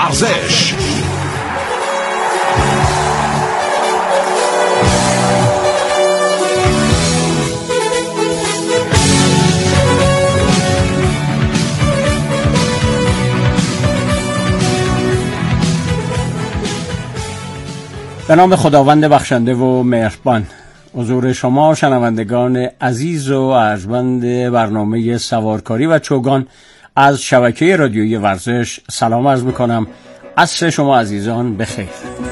ورزش. به نام خداوند بخشنده و مهربان. حضور شما شنوندگان عزیز و ارجمند برنامه سوارکاری و چوگان از شبکه رادیویی ورزش سلام عرض میکنم. عصر شما عزیزان بخیر.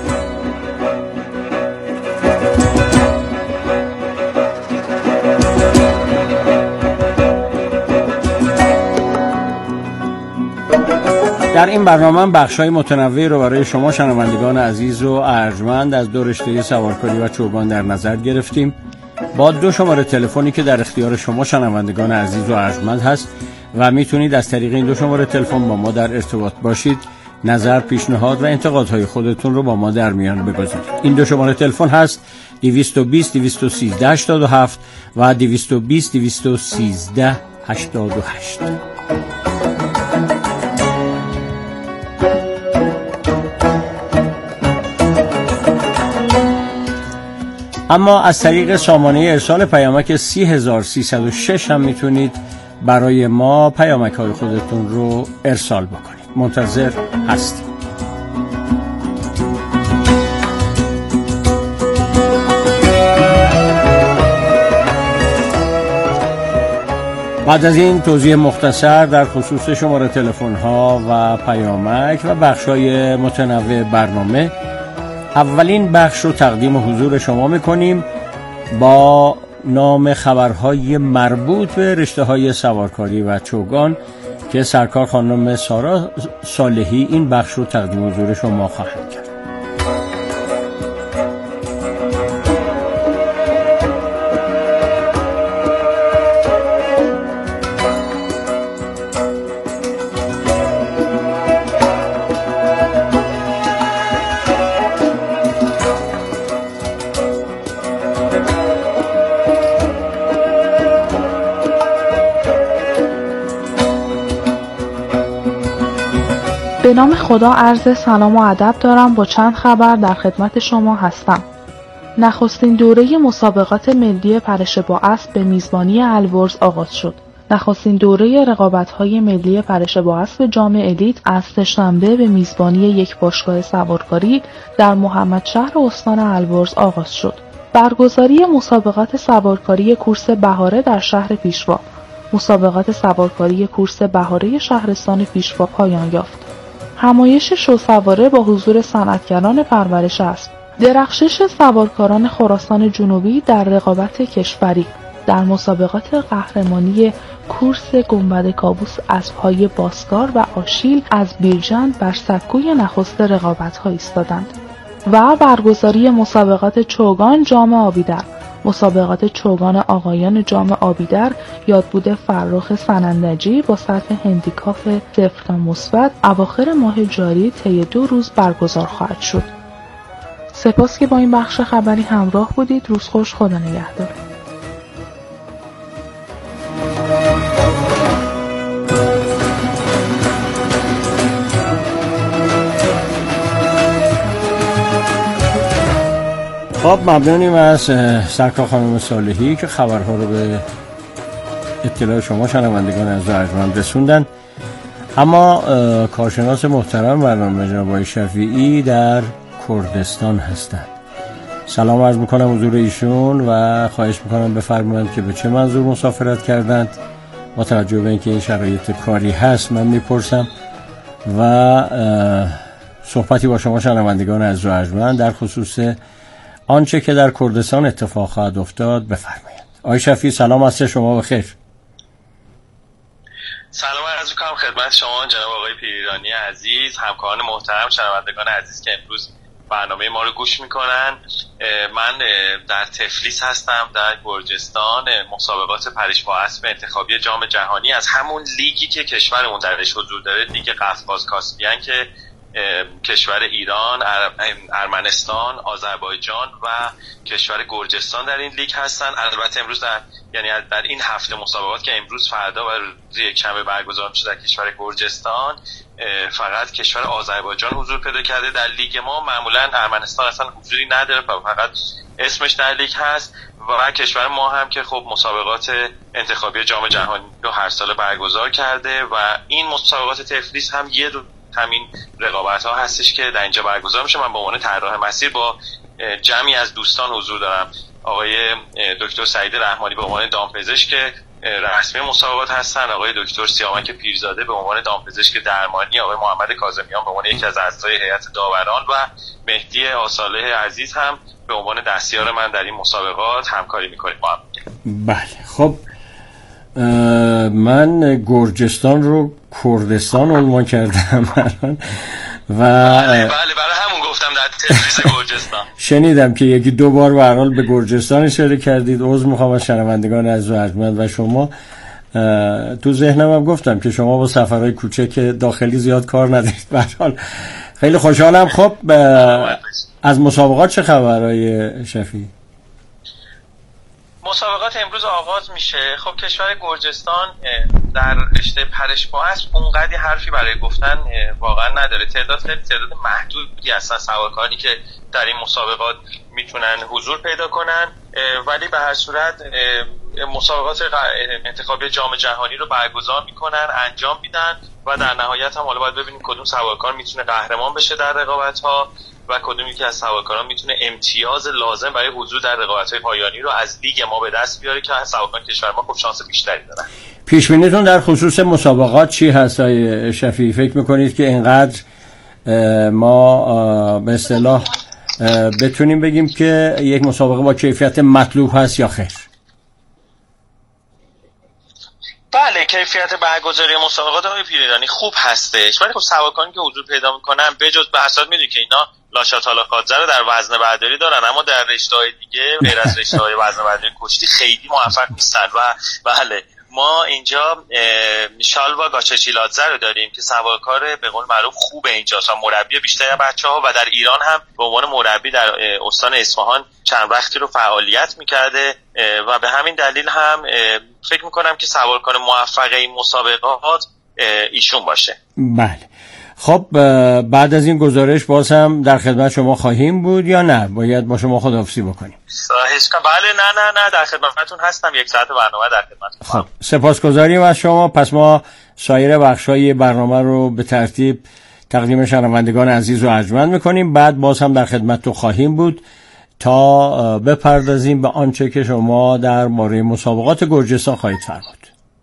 در این برنامه بخش‌های متنوعی رو برای شما شنوندگان عزیز و ارجمند از دو رشته سوارکاری و چوگان در نظر گرفتیم، با 2 شماره تلفنی که در اختیار شما شنوندگان عزیز و ارجمند هست و میتونید از طریق این 2 شماره تلفن با ما در ارتباط باشید، نظر، پیشنهاد و انتقادهای خودتون رو با ما در میان بگذارید. این 2 شماره تلفن هست 220 213 87 و 220 213 88. اما از طریق سامانه ارسال پیامک 30306 هم میتونید برای ما پیامک های خودتون رو ارسال بکنید. منتظر هستیم. بعد از این توضیح مختصر در خصوص شماره تلفن ها و پیامک و بخش های متنوع برنامه، اولین بخش رو تقدیم حضور شما میکنیم با نام خبرهای مربوط به رشته های سوارکاری و چوگان که سرکار خانم سارا صالحی این بخش رو تقدیم حضور شما خواهند کرد. به نام خدا عرض سلام و ادب دارم. با چند خبر در خدمت شما هستم. نخستین دوره مسابقات ملی پرش با اسب به میزبانی البرز آغاز شد. نخستین دوره رقابت‌های ملی پرش با اسب جام الیت از سه‌شنبه به میزبانی یک باشگاه سوارکاری در محمدشهر استان البرز آغاز شد. برگزاری مسابقات سوارکاری کورس بهاره در شهر پیشوا. مسابقات سوارکاری کورس بهاره شهرستان پیشوا پایان یافت. همایش شوسواره با حضور صنعتگران پرورش اسب. درخشش سوارکاران خراسان جنوبی در رقابت کشوری. در مسابقات قهرمانی کورس گنبد کاووس اسب‌های باسکار و آشیل از بیرجند بر سکوی نخست رقابت‌ها ایستادند. و برگزاری مسابقات چوگان جام آبیدر. مسابقات چوگان آقایان جام آبیدر یادبود فرخ سنندجی با سطح هندیکاپ 0 تا مثبت اواخر ماه جاری طی 2 روز برگزار خواهد شد. سپاس که با این بخش خبری همراه بودید. روز خوش، خدا نگهدار. خب، ممنونیم از سرکار خانم صالحی که خبرها رو به اطلاع شما شنوندگان از ارجمند رسوندن. اما کارشناس محترم برنامه جناب آقای شفیعی در کردستان هستند. سلام عرض میکنم حضور ایشون و خواهش میکنم بفرمایید که به چه منظور مسافرت کردند. با توجه به اینکه این شرایط کاری هست من میپرسم و صحبتی با شما شنوندگان از ارجمند در خصوص آنچه که در کردستان اتفاق خواهد افتاد بفرمایید. آقای شفیعی سلام، عصر شما بخیر. سلام عرض می‌کنم خدمت شما جناب آقای پیرانی عزیز، همکاران محترم، شنوندگان عزیز که امروز برنامه ما رو گوش میکنن. من در تفلیس هستم، در گرجستان. مسابقات پرش با اسب انتخابی جام جهانی از همون لیگی که کشورمون درش حضور داره، لیگ قفقاز کاسپیان، که کشور ایران، ارمنستان، آذربایجان و کشور گرجستان در این لیگ هستن. البته امروز در این هفته مسابقات که امروز، فردا و روز یکشنبه برگزار میشه در کشور گرجستان، فقط کشور آذربایجان حضور پیدا کرده در لیگ ما. معمولا ارمنستان اصلا حضوری نداره، فقط اسمش در لیگ هست. و کشور ما هم که خب مسابقات انتخابی جام جهانی رو هر سال برگزار کرده و این مسابقات تفلیس هم یه همین رقابت ها هستش که در اینجا برگزار میشه. من به عنوان طراح مسیر با جمعی از دوستان حضور دارم. آقای دکتر سعید رحمانی به عنوان دامپزشک رسمی مسابقات هستن، آقای دکتر سیامک پیرزاده به عنوان دامپزشک درمانی، آقای محمد کاظمیان به عنوان یکی از اعضای هیئت داوران و مهدی آصالح عزیز هم به عنوان دستیار من در این مسابقات همکاری میکنیم با هم. بله، خب من گرجستان رو کردستان عنوان کردم و بله برای همون گفتم در تدریس گرجستان. شنیدم که یکی دو بار به هر حال به گرجستان اشاره کردید. عذر میخوام از شنوندگان عزیز و ارجمند و شما. تو ذهنم هم گفتم که شما با سفرهای کوچک داخلی زیاد کار ندارید. به هر حال خیلی خوشحالم. خب از مسابقات چه خبرهای شفیع؟ مسابقات امروز آغاز میشه. خب کشور گرجستان در رشته پرش با اسب اونقدی حرفی برای گفتن واقعا نداره. تعداد محدودی هستن سوارکاری که در این مسابقات میتونن حضور پیدا کنن، ولی به هر صورت مسابقات انتخابی جام جهانی رو برگزار میکنن، انجام میدن و در نهایت هم حالا باید ببینیم کدوم سوارکار میتونه قهرمان بشه در رقابت ها و کدوم یکی از سوارکاران میتونه امتیاز لازم برای حضور در رقابت‌های پایانی رو از لیگ ما به دست بیاره که سوارکاران کشور ما خب شانس بیشتری دارن. پیش بینیتون در خصوص مسابقات چی هست آقای شفیع؟ فکر میکنید که اینقدر ما به اصطلاح بتونیم بگیم که یک مسابقه با کیفیت مطلوب هست یا خیر؟ بله، کیفیت برگزاری مسابقات آقای پیرانی خوب هستش، ولی خب سوارکارانی که حضور پیدا میکنن بجز به اساس میدونی که اینا لاشاتالا خادزه رو در وزنه برداری دارن، اما در رشته‌های دیگه غیر از رشته‌های وزنه برداری کشتی خیلی موفق نیستن. و بله ما اینجا شالوا گاچاچیلادزه رو داریم که سوارکار به قول معروف خوب اینجاست و مربی بیشتر بچه‌ها و در ایران هم به عنوان مربی در استان اصفهان چند وقتی رو فعالیت می‌کرده و به همین دلیل هم فکر می‌کنم که سوارکار موفق این مسابقات ایشون باشه. بله، خب بعد از این گزارش باز هم در خدمت شما خواهیم بود یا نه باید با شما خداحافظی بکنیم؟ بله نه در خدمتتون هستم. یک ساعت برنامه در خدمتتون. خب سپاسگزاریم از شما. پس ما سایر بخش‌های برنامه رو به ترتیب تقدیم شنوندگان عزیز و ارجمند می‌کنیم، بعد باز هم در خدمتتون خواهیم بود تا بپردازیم به آنچه که شما در مورد مسابقات گرجستان خواهید فرمود.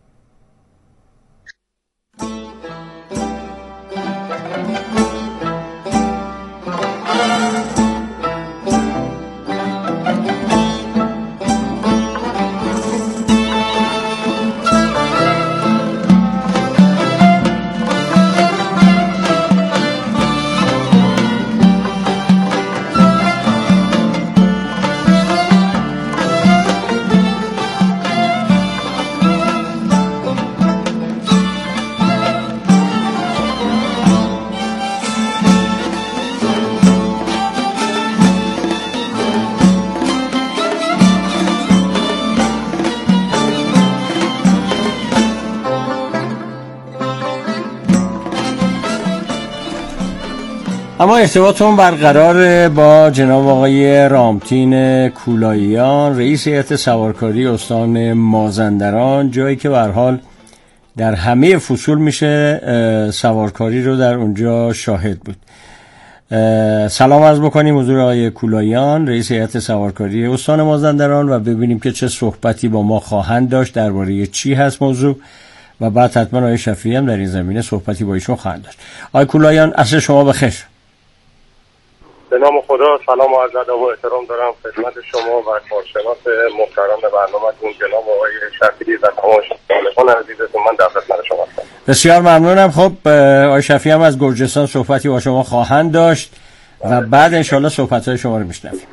اما ارتباطمون برقرار با جناب آقای رامتین کولاییان، رئیس هیئت سوارکاری استان مازندران، جایی که به هر حال در همه فصول میشه سوارکاری رو در اونجا شاهد بود. سلام عرض بکنیم حضور آقای کولاییان، رئیس هیئت سوارکاری استان مازندران، و ببینیم که چه صحبتی با ما خواهند داشت، درباره چی هست موضوع، و بعد حتما آقای شفیعی هم در این زمینه صحبتی با ایشون خواهند داشت. آقای کولاییان، عصر شما بخیر. به نام خدا سلام و عرض ادب و احترام دارم خدمت شما و کارشناس محترم برنامه‌تون جناب آقای شفیعی و تمام شنوندگان عزیزتون. من در خدمت شما هستم. بسیار ممنونم. خب آقای شفیعی هم از گرجستان صحبتی با شما خواهند داشت و بعد انشالله صحبت‌های شما رو میشنویم.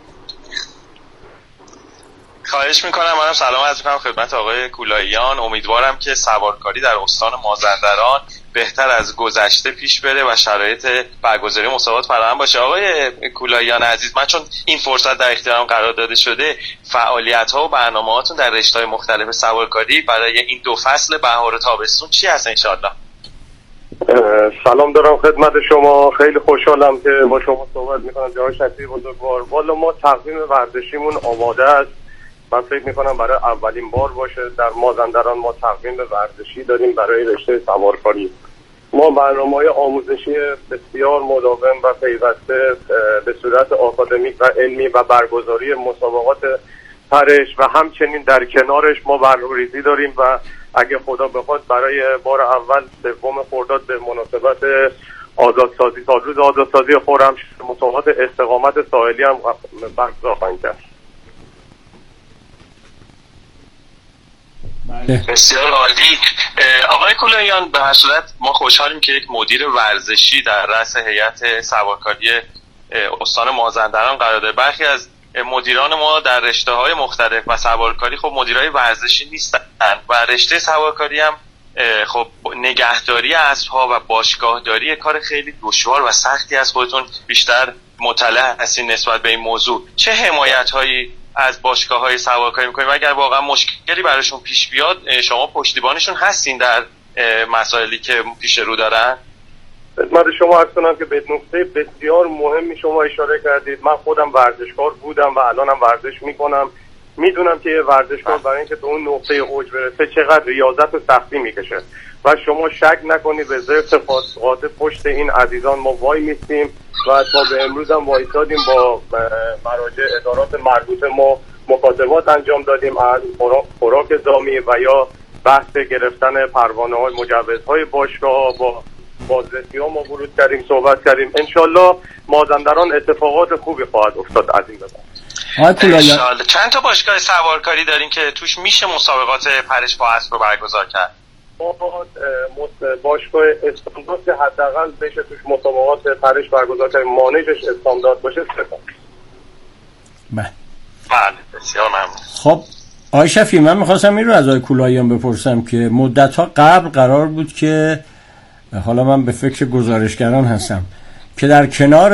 خواهش میکنم. منم سلام عرض میکنم خدمت آقای کولاییان. امیدوارم که سوارکاری در استان مازندران بهتر از گذشته پیش بره و شرایط برگزاری مسابقات فراهم باشه. آقای کولاییان عزیز، من چون این فرصت در اختیارم قرار داده شده، فعالیت‌ها و برنامه‌هاتون در رشته‌های مختلف سوارکاری برای این 2 فصل بهار و تابستون چی هست انشالله؟ سلام دارم خدمت شما. خیلی خوشحالم که با شما صحبت میکنم جناب شفیع بزرگوار. والا ما تقویم ورزشیمون آماده است. من فکر میکنم برای اولین بار باشه در مازندران ما تقویم ورزشی داریم برای رشته سوارکاری. ما برنامه‌های آموزشی بسیار مداوم و پیوسته به صورت آکادمیک و علمی و برگزاری مسابقات پرش و همچنین در کنارش ما برنامه‌ریزی داریم و اگه خدا بخواد برای بار اول 3 خرداد به مناسبت آزادسازی تا روز آزادسازی خرم مسابقات استقامت ساحلی هم برگزار خواهیم کرد. بسیار عالی. آقای کولاییان، به هر صورت ما خوشحالیم که یک مدیر ورزشی در رأس هیئت سوارکاری استان مازندران قرار داره. برخی از مدیران ما در رشته‌های مختلف و سوارکاری خب مدیرای ورزشی نیستن و رشته سوارکاری هم خب نگهداری اسب‌ها و باشگاهداری کار خیلی دشوار و سختی است. خودتون بیشتر مطلع هستین نسبت به این موضوع. چه حمایت‌هایی از باشگاه‌های سوارکاری می‌کنید و اگر واقعا مشکلی براشون پیش بیاد شما پشتیبانشون هستین در مسائلی که پیش رو دارن؟ خدمت شما عرض کنم که به نکته بسیار مهمی شما اشاره کردید. من خودم ورزشکار بودم و الانم ورزش میکنم. میدونم که یه ورزشکار برای اینکه به اون نقطه اوج برسه چقدر ریاضت و سختی میکشه و شما شک نکنید به ذات قاطع پشت این عزیزان ما وای میستیم و تا به امروز هم وایسادیم با مراجع ادارات مربوطه ما مکاتبات انجام دادیم از خوراک دامی و یا بحث گرفتن پروانه‌های مجوزهای باشگاه با بازرسی‌ها ما ورود کردیم، صحبت کردیم. انشالله مازندران اتفاقات خوبی خواهد افتاد از این به بعد. چند تا باشگاه سوارکاری دارین که توش میشه مسابقات پرش با اسب رو برگزار کرد؟ باشگاه استاندارد که حداقل بشه توش مسابقات پرش برگزار کرد، مانجش استاندارد باشه 3 تا. بله بسیار ممنون. خب آقای شفیع، من میخواستم این رو از آقای کولاییان بپرسم که مدت‌ها قبل قرار بود که، حالا من به فکر گزارشگران هستم، که در کنار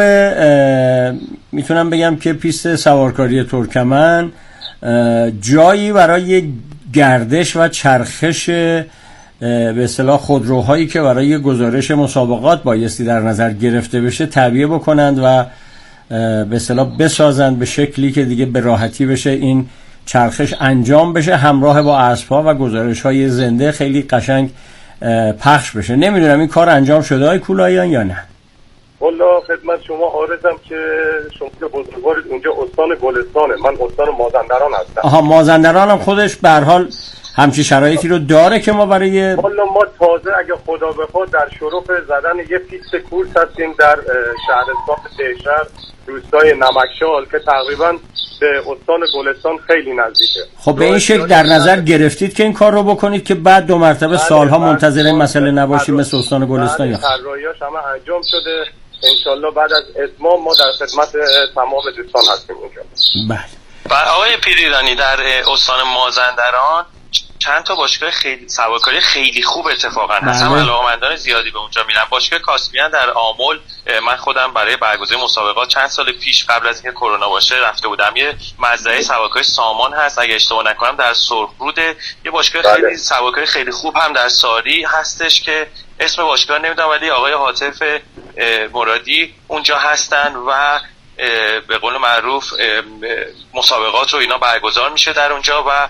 میتونم بگم که پیست سوارکاری ترکمن جایی برای گردش و چرخش به اصطلاح خودروهایی که برای گزارش مسابقات بایستی در نظر گرفته بشه تعبیه بکنند و به اصطلاح بسازند به شکلی که دیگه به راحتی بشه این چرخش انجام بشه همراه با اسب‌ها و گزارش‌های زنده خیلی قشنگ پخش بشه. نمیدونم این کار انجام شده های کولاییان یا نه؟ والله خدمت شما عارضم که شما که بزرگوارید اونجا استان گلستانه، من استان مازندران هستم. آها، مازندران هم خودش به هر حال همچین شرایطی رو داره که ما برای والله ما تازه اگه خدا بخواد در شروع زدن یه پیست کورس هستیم در شهرستان دهشهر روستای نمکشال که تقریبا به استان گلستان خیلی نزدیکه. خب به این شکل در نظر گرفتید که این کار رو بکنید که بعد 2 مرتبه سالها منتظر این مسئله نباشیم مثل استان گلستان؟ یا طراحیاش همه انجام شده. انشالله بعد از اتمام ما در خدمت تمام دوستان هستیم اونجا. بله. آقای پیریرانی، در استان مازندران چند تا باشگاه خیلی سوارکاری خیلی خوب اتفاقا هست. هم علاقه‌مندان زیادی به اونجا میرن. باشگاه کاسپیان در آمل، من خودم برای برگزاری مسابقات چند سال پیش قبل از اینکه کرونا باشه رفته بودم. یه مزرعه سوارکاری سامان هست اگه اشتباه نکنم در سرخرود. یه باشگاه خیلی سوارکاری خیلی خوب هم در ساری هستش که اسم باشگاه نمیدونم ولی آقای حاطف مرادی اونجا هستن و به قول معروف مسابقات رو اینا برگزار میشه در اونجا و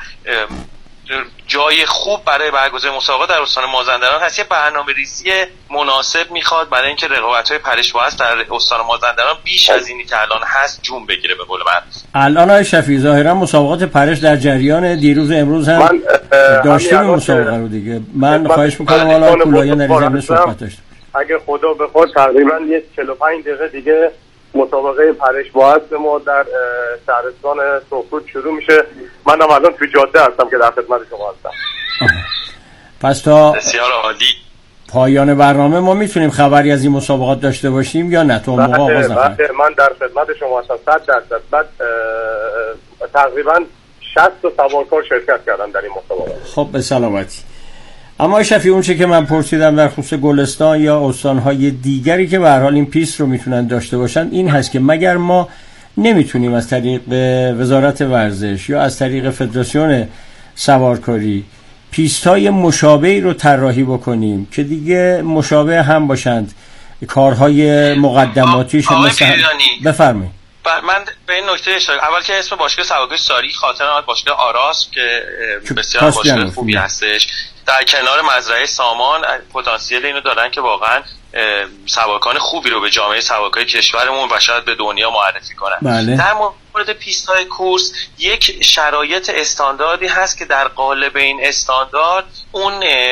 جای خوب برای برگزاری مسابقات در استان مازندران هست. یه برنامه‌ریزی مناسب میخواد برای اینکه رقابت‌های پرش با هست در استان مازندران بیش از اینی که الان هست جون بگیره به قول معروف. الان آقای شفیع ظاهرا مسابقات پرش در جریان، دیروز امروز هم داشتیم مسابقه رو دیگه. من خواهش می‌کنم حالا کولاییان در زمینه صحبت داشته اگه خدا بخواد تقریبا یه 45 دقیقه دیگه مسابقه پرش با هست ما در شهرستان سرخرود شروع میشه. منم الان تو جاده هستم که در خدمت شما هستم. پس تا بسیار عالی پایان برنامه ما میتونیم خبری از این مسابقات داشته باشیم یا نه؟ تو موقع آغاز نکنیم. من در خدمت شما هستم 100%. بعد تقریبا 60 تا سوارکار شرکت کردن در این مسابقات. خب به سلامتی. اما شفیع اون چه که من پرسیدم در خصوص گلستان یا استانهای دیگری که به هر حال این پیست رو میتونن داشته باشن این هست که مگر ما نمیتونیم از طریق وزارت ورزش یا از طریق فدراسیون سوارکاری پیست‌های مشابهی رو طراحی بکنیم که دیگه مشابه هم باشند، کارهای مقدماتیش بفرمایید. من به این نکته اشاره اول که اسم باشگاه سوارکاری ساری خاطر باشگاه آراس که بسیار باشگاه خوبی هستش در کنار مزرعه سامان پتانسیل اینو دارن که واقعا سوارکان خوبی رو به جامعه سوارکاری کشورمون و شاید به دنیا معرفی کنن. بله. در مورد پیست‌های کورس یک شرایط استانداردی هست که در قالب این استاندارد اون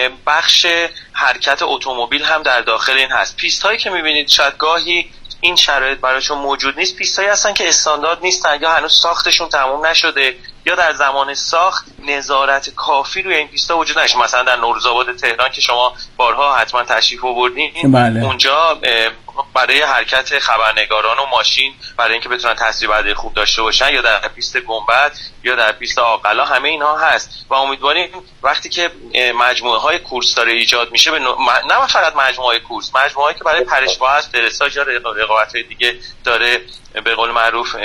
بخش حرکت اتومبیل هم در داخل این هست. پیست‌هایی که می‌بینید شاید گاهی این شرایط براشون موجود نیست، پیستایی هستن که استاندارد نیستن یا هنوز ساختشون تموم نشده یا در زمان ساخت نظارت کافی روی این پیستا وجود نداشته. مثلا در نوروزآباد تهران که شما بارها حتما تشریف آوردین، بله. اونجا برای حرکت خبرنگاران و ماشین برای اینکه بتونن تصویربرداری خوب داشته باشن یا در پیست گنبد یا در پیست آقلا همه اینها هست و امیدواریم وقتی که مجموعه های کورس داره ایجاد میشه نه فقط مجموعه کورس، مجموعه‌ای که برای پرش‌باه است، درساج یا رقابت‌های دیگه داره به قول معروف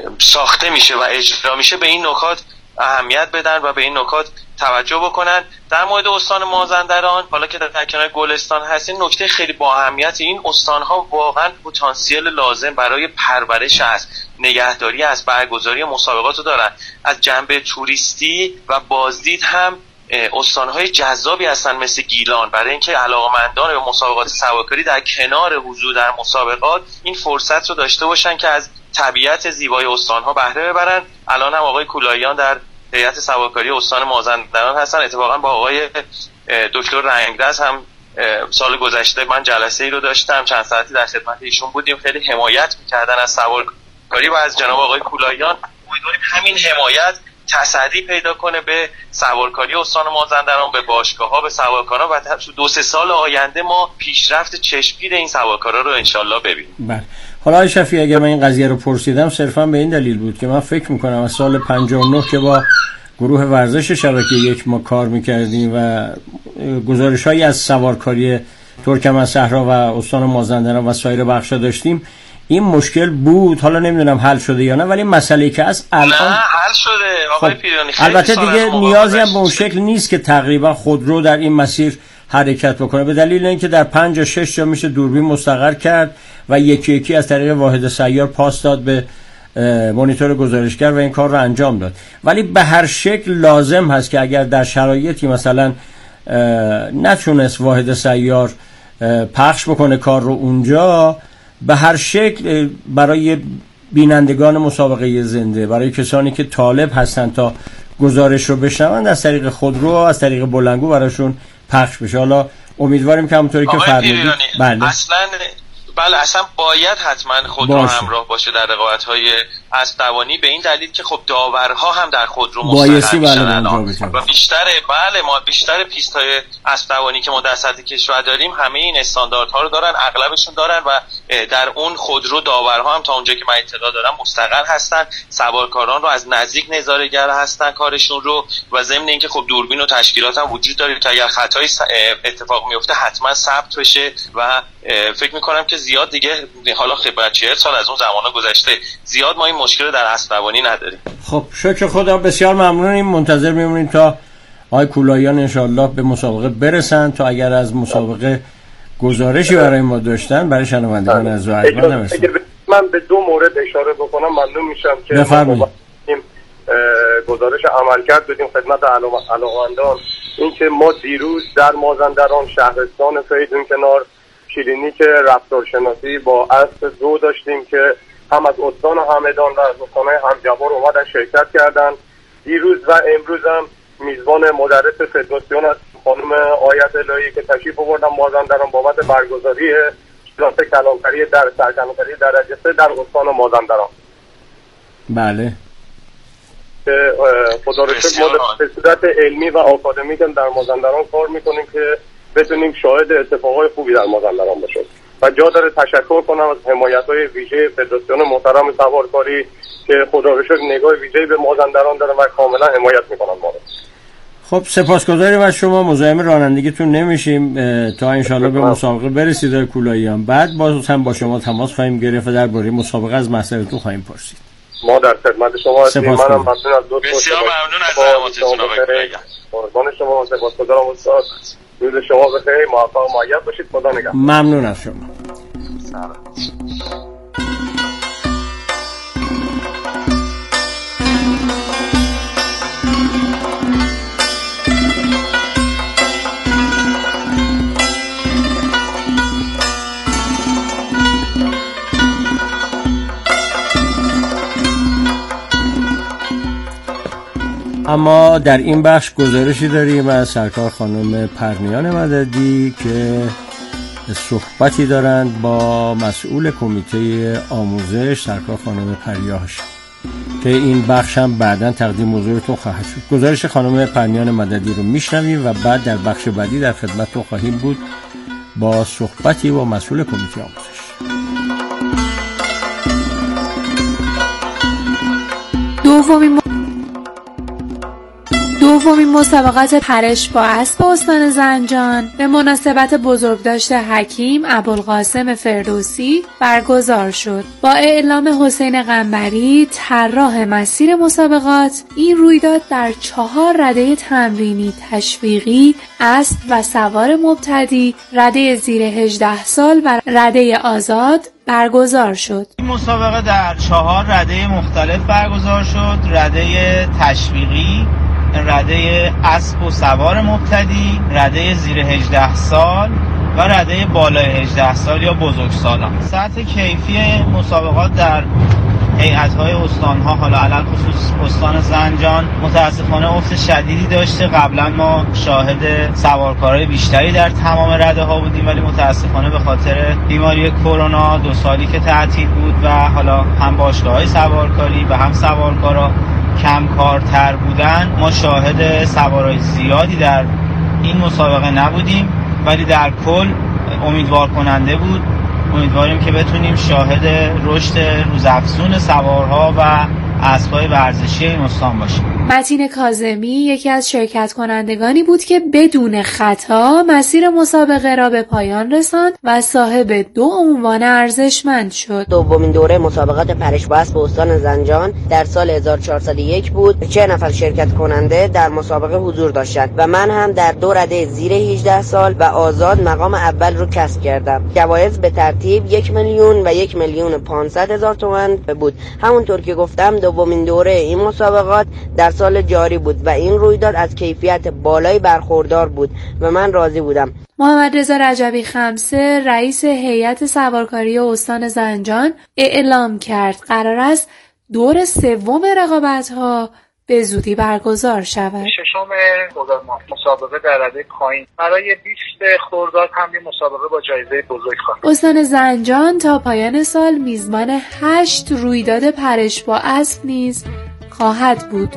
ساخته میشه و اجرا میشه به این نکات اهمیت بدن و به این نکات توجه بکنن. در مورد استان مازندران حالا که در کنار گلستان هستین، نکته خیلی با اهمیت این استان‌ها واقعا پتانسیل لازم برای پرورش است، نگهداری از برگزاری مسابقات رو دارن. از جنبه توریستی و بازدید هم استان‌های جذابی هستن مثل گیلان برای اینکه علاقه‌مندان به مسابقات سوارکاری در کنار حضور در مسابقات این فرصت رو داشته باشن که از طبیعت زیبای استان‌ها بهره ببرن. الان هم آقای کولاییان در هیئت سوارکاری استان مازندران هستن. اتفاقا با آقای دکتر رنگرز هم سال گذشته من جلسه ای رو داشتم، چند ساعتی در خدمت ایشون بودیم، خیلی حمایت می‌کردن از سوارکاری و از جناب آقای کولاییان. امیدواریم همین حمایت تصدی پیدا کنه به سوارکاری استان مازندران، به باشگاه‌ها، به سوارکاران و تو 2-3 سال آینده ما پیشرفت چشمگیر این سوارکارا رو انشالله ببینیم. بله. حالا شفیع اگر من این قضیه رو پرسیدم صرفا به این دلیل بود که من فکر میکنم از سال 59 که با گروه ورزش شبکه یک ما کار میکردیم و گزارش‌هایی از سوارکاری ترکمن‌صحرا و استان مازندران و سایر بخشا داشتیم، این مشکل بود. حالا نمیدونم حل شده یا نه، ولی مسئله‌ای که از الان نه حل شده آقای پیرانی. البته دیگه نیازی هم به اون شکل نیست که تقریبا خودرو در این مسیر حرکت بکنه، به دلیل اینکه در 5 یا 6 جا میشه دوربین مستقر کرد و یکی یکی از طریق واحد سیار پاس داد به مانیتور گزارشگر و این کار رو انجام داد. ولی به هر شکل لازم هست که اگر در شرایطی مثلا نتونست واحد سیار پخش بکنه کار رو اونجا، به هر شکل برای بینندگان مسابقه زنده، برای کسانی که طالب هستن تا گزارش رو بشنوند، از طریق خودرو از طریق بلندگو براشون پخش بشه. حالا امیدواریم که همونطوری که فرمودید اصلا باید حتما خودرو همراه باشه در رقابت‌های اسب‌دوانی، به این دلیل که خب داورها هم در خودرو مستقر میشن و بیشتر پیست‌های اسب‌دوانی که ما در سطح کشور داریم همه این استانداردها رو دارن، اغلبشون دارن و در اون خودرو داورها هم تا اونجایی که من اطلاع دارم مستقر هستن، سوارکاران رو از نزدیک نظاره‌گر هستن کارشون رو و ضمن اینکه خب دوربین و تشکیلات هم وجود داره که اگر خطایی اتفاق میفته حتما ثبت بشه و فکر می‌کنم که زیاد دیگه حالا خب 40 سال از اون زمانه گذشته زیاد ما این مشکل در اسب‌دوانی نداریم. خب شکر خدا، بسیار ممنونیم. منتظر میمونیم تا آقای کولاییان انشالله به مسابقه برسن تا اگر از مسابقه گزارشی برای ما داشتن برای شنوندگان از اگر من به 2 مورد اشاره بکنم ممنون میشم که گزارش عملکرد بدیم خدمت علاقه‌مندان. این که ما دیروز در مازندران شهرستان فیدون کنار کلینیک رفتارشناسی با اسب 2 داشتیم که هم از استان همدان و از استان‌های همجوار اومدن شرکت کردن. دیروز و امروز هم میزبان مدرس فدراسیون از خانم آیت الهی که تشریف آوردن مازندران بابت برگزاری کلاس کلانتری در سرکلانتری درجه 3 در استان مازندران. بله. خدا رو شکر ما به صورت علمی و آکادمیک در مازندران کار میکنیم که بتونیم شاهد اتفاقای خوبی در مازندران باشیم و جا داره تشکر کنم از حمایت‌های ویژه فدراسیون محترم سوارکاری که خدا رو شکر نگاه ویژه‌ای به مازندران داره و کاملا حمایت میکنن ما رو. خب سپاسگزاریم از شما، مزاحم رانندگیتون نمیشیم تا انشالله به مسابقه برسید کولاییان. بعد باز هم با شما تماس خواهیم گرفت و درباره مسابقه از مسائلتون خواهیم پرسید. ما در خدمت شما هستیم. منم ممنون از لطفتون. بسیار ممنون از زحماتتون آقای کولاییان. قربان شما، سپاسگزارم استاد. روز شما بخیر، موفق و مؤید باشید. خدا نگهدار. ممنون از شما. سلام. اما در این بخش گزارشی داریم از سرکار خانم پرنیان مددی که صحبتی دارند با مسئول کمیته آموزش سرکار خانم پریاش که این بخش هم بعداً تقدیم حضورتون خواهد شد. گزارش خانم پرنیان مددی رو میشنویم و بعد در بخش بعدی در خدمتتون خواهیم بود با صحبتی با مسئول کمیته آموزش. دومین مسابقات پرش با اسب استان زنجان به مناسبت بزرگداشت حکیم ابوالقاسم فردوسی برگزار شد. با اعلام حسین قنبری طراح مسیر مسابقات، این رویداد در 4 رده تمرینی تشویقی، اسب و سوار مبتدی، رده زیر 18 سال و رده آزاد برگزار شد. این مسابقه در 4 رده مختلف برگزار شد: رده تشویقی، رده اسب و سوار مبتدی، رده زیر 18 سال و رده بالای 18 سال یا بزرگسالان. سطح کیفی مسابقات در هیئت‌های استان‌ها، حالا علل خصوص استان زنجان، متاسفانه افت شدیدی داشته. قبلا ما شاهد سوارکارهای بیشتری در تمام رده-ها بودیم، ولی متاسفانه به خاطر بیماری کرونا 2 سالی که تعطیل بود و حالا هم باشگاه‌های سوارکاری و هم سوارکارا کم کارتر بودن، ما شاهد سوارای زیادی در این مسابقه نبودیم، ولی در کل امیدوار کننده بود. امیدواریم که بتونیم شاهد رشد روزافزون سوارها و اسب‌های ورزشی این استان باشیم. متین کاظمی یکی از شرکت کنندگانی بود که بدون خطا مسیر مسابقه را به پایان رساند و صاحب 2 عنوان ارزشمند شد. دومین دوره مسابقات پرش با اسب استان زنجان در سال 1401 بود. 40 نفر شرکت کننده در مسابقه حضور داشتند و من هم در 2 رده زیر 18 سال و آزاد مقام اول رو کسب کردم. جوایز به ترتیب 1,000,000 و 1,500,000 تومان بود. همونطور که گفتم دومین دوره این مسابقات در سال جاری بود و این رویداد از کیفیت بالایی برخوردار بود و من راضی بودم. محمد رضا رجبی خمسه رئیس هیئت سوارکاری استان زنجان اعلام کرد قرار است دور 3 رقابت‌ها به زودی برگزار شود. 6 مسابقه در رده پایین برای 20 خرداد هم یه مسابقه با جایزه بزرگ خواهد. استان زنجان تا پایان سال میزبان 8 رویداد پرش با اسب نیز خواهد بود.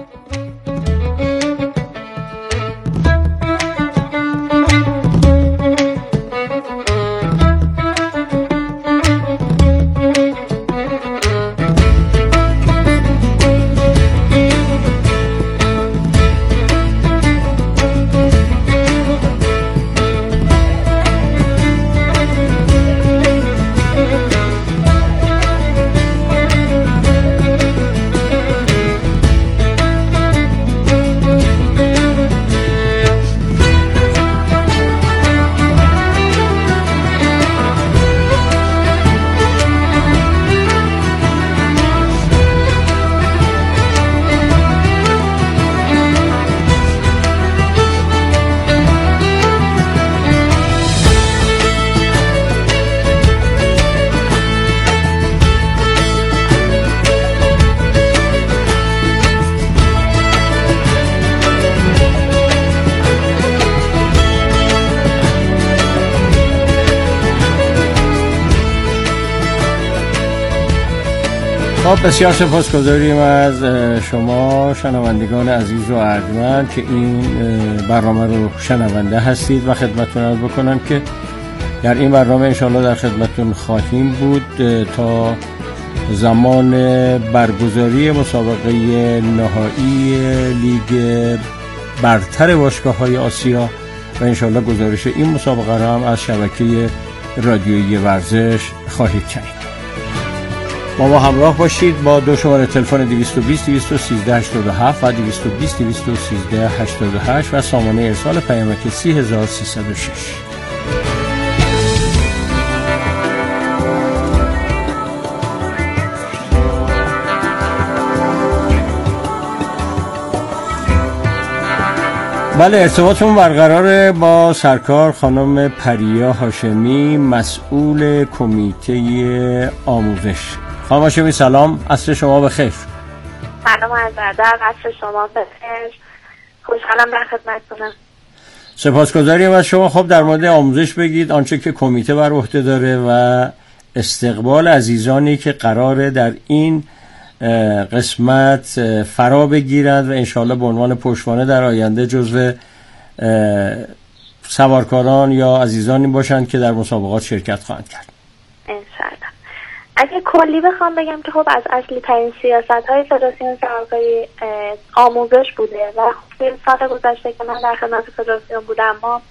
بسیار سپاسگزاریم از شما شنوندگان عزیز و ارجمند که این برنامه رو شنونده هستید و خدمتتون عرض بکنم که در این برنامه انشاءالله در خدمتتون خواهیم بود تا زمان برگزاری مسابقه نهایی لیگ برتر باشگاه‌های آسیا و انشالله گزارش این مسابقه را هم از شبکه رادیویی ورزش خواهید شنید. ما همراه باشید با دو شماره تلفن 220 213 87 و 220 213 88 و سامانه ارسال پیامک 30306. بله، ارتباطمون برقراره با سرکار خانم پریا هاشمی، مسئول کمیته آموزش. خانم هاشمی سلام، عصر شما بخیر. سلام از ادب، عصر شما بخیر. خوشحالم در خدمتتونم. سپاسگزاریم از شما. خب در مورد آموزش بگید، آنچه که کمیته بر عهده داره و استقبال عزیزانی که قراره در این قسمت فرا بگیرند و انشاءالله به عنوان پشتوانه در آینده جزو سوارکاران یا عزیزانی باشند که در مسابقات شرکت خواهند کرد. انشاءالله. اگه کلی بخوام بگم که خب از اصلی ترین سیاست های فدراسیون سوارکاری آموزش بوده و خب سال گذشته که من در خدمت فدراسیون بودم ما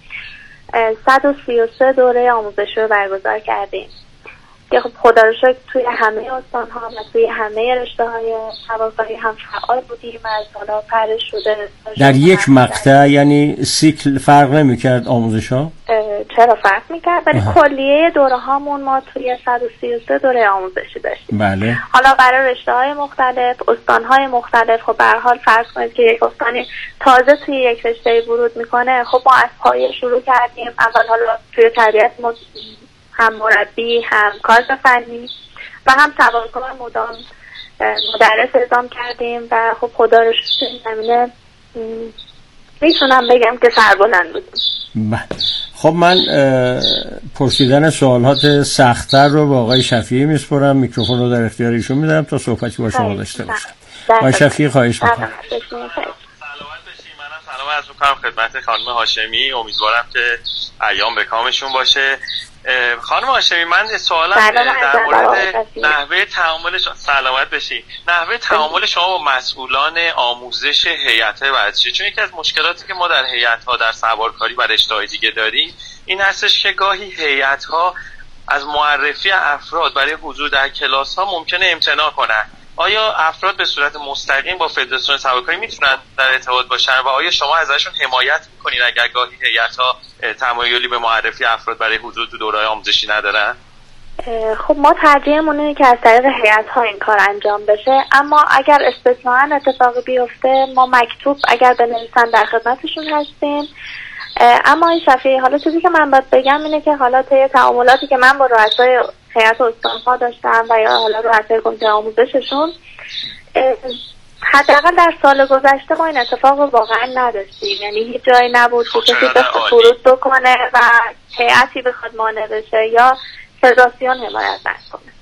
133 دوره آموزشی رو برگزار کردیم که خب خدا رو شکر توی همه استان‌ها و توی همه رشته‌های سوارکاری هم فعال بودیم. از حالا پرش شده در یک مقطع، یعنی سیکل فرق نمی‌کرد آموزش‌ها؟ چرا فرق می‌کرد؟ ولی کلیه دوره‌هامون ما توی 133 دوره آموزشی داشتیم. بله. حالا برای رشته‌های مختلف، استان‌های مختلف، خب به هر حال فرض کنید که یک استانی تازه توی یک رشته ورود می‌کنه، خب ما از پایه شروع کردیم. اول حالا توی تربیت هم مربی، هم کارت فنی و هم سوارکار مدام مدرس اعزام کردیم و خب خدا رو شکر این زمینه میتونم بگم که سربلند بودیم. خب من پرسیدن سوالات سخت‌تر رو با آقای شفیعی میسپرم، میکروفون رو در اختیار ایشون میذارم تا صحبتی با شما داشته باشم. آقای شفیعی خواهش میکنم. سلامت باشید. منم سلام عرض میکنم خدمت خانم هاشمی. امیدوارم که ایام به کامشون باشه. خانم هاشمی، من سوالم در مورد نحوه تعامل سلامت بشی. نحوه تعامل شما با مسئولان آموزش هیئت‌های ورزشی، چون یکی از مشکلاتی که ما در هیئت‌ها در سوارکاری و رشته‌های دیگه داریم این هستش که گاهی هیئت‌ها از معرفی افراد برای حضور در کلاس‌ها ممکنه امتناع کنن. آیا افراد به صورت مستقیم با فدراسیون سوارکاری میتونن در ارتباط باشن و آیا شما ازشون حمایت میکنین اگر گاهی هیئت‌ها تمایلی به معرفی افراد برای حضور تو دوره‌های آموزشی ندارن؟ خب ما ترجیحمون اینه که از طریق هیئت‌ها این کار انجام بشه، اما اگر استثناءً اتفاقی بیفته ما مکتوب اگر بنویسن در خدمتشون هستیم. اما این شفیعی، حالا چیزی که من باید بگم اینه که حالا طی تعاملاتی که من با رؤسای هیئت استان‌ها داشتم و یا حالا رؤسای کمیته آموزششون، حداقل در سال گذشته ما این اتفاق رو واقعا نداشتیم. یعنی هیچ جایی نبود که کسی بخواد فرود بکنه و هیئتی بخواد مانع بشه یا فدراسیون حمایت نکنه.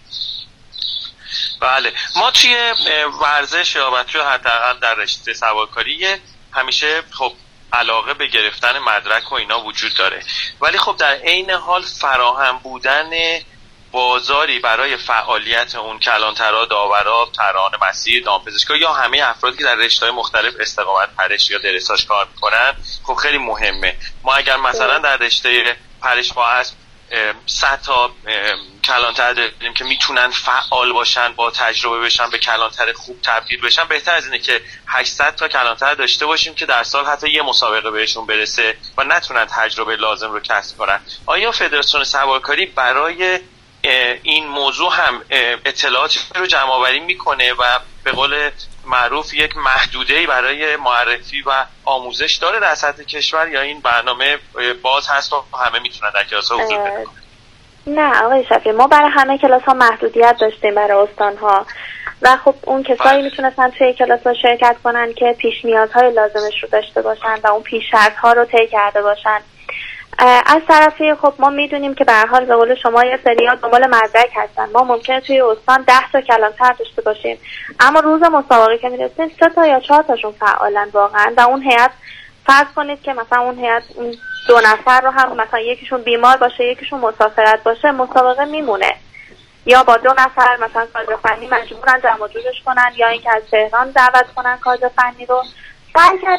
بله، ما توی ورزش یا توی حداقل در رشته سوارکاری همیشه خب علاقه به گرفتن مدرک و اینا وجود داره، ولی خب در عین حال فراهم بودن بازاری برای فعالیت اون کلانترا، داورا، طراحان مسیر، دامپزشکا یا همه افرادی که در رشته‌های مختلف استقامت پرش یا درساژ کار میکنن خب خیلی مهمه. ما اگر مثلا در رشته پرش با اسب 100 تا کلانتر داریم که میتونن فعال باشن، با تجربه بشن، به کلانتر خوب تبدیل بشن، بهتر از اینه که 800 تا کلانتر داشته باشیم که در سال حتی یه مسابقه بهشون برسه و نتونن تجربه لازم رو کسب کنن. آیا فدراسیون سوارکاری برای این موضوع هم اطلاعاتی رو جمع آوری میکنه و به قول معروف یک محدوده‌ای برای معرفی و آموزش داره در سطح کشور، یا این برنامه باز هست و همه میتونن در کلاس‌ها حضور پیدا کنن؟ نه آقای شفیعی، ما برای همه کلاس‌ها محدودیت داشتیم برای استان‌ها و خب اون کسایی میتونستن توی کلاس‌ها شرکت کنن که پیش نیازهای لازمش رو داشته باشن و اون پیش شرط‌ها رو طی کرده باشن. از طرفی خب ما میدونیم که به هر حال به قول شما یه سری‌ها دنبال مدرک هستن. ما ممکنه توی استان 10 تا کلانتر داشته باشیم، اما روز مسابقه که میرسیم 3 تا یا 4 تاشون فعالن واقعا و اون هیئت فرض کنید که مثلا اون هیئت 2 نفر رو هم مثلا یکیشون بیمار باشه، یکیشون مسافرت باشه، مسابقه میمونه. یا با 2 نفر مثلا کادر فنی مجبورن جمع جورش کنن یا اینکه از تهران دعوت کنن کادر فنی رو.